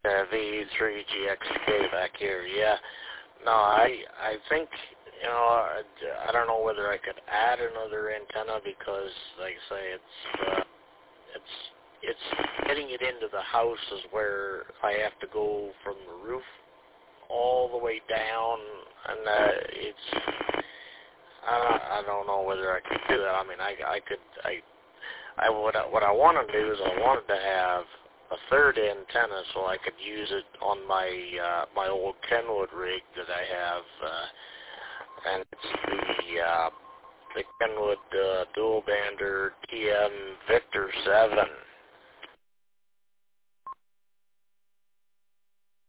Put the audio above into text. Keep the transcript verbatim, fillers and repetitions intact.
uh, V three G X K back here. Yeah. No, I I think you know I, I don't know whether I could add another antenna because, like I say, it's uh, it's it's getting it into the house is where I have to go from the roof all the way down, and uh, it's I don't, I don't know whether I could do that. I mean, I I could I I what I, what I want to do is I wanted to have a third antenna so I could use it on my uh, my old Kenwood rig that I have, uh, and it's the uh, the Kenwood uh, dual bander T M Victor seven.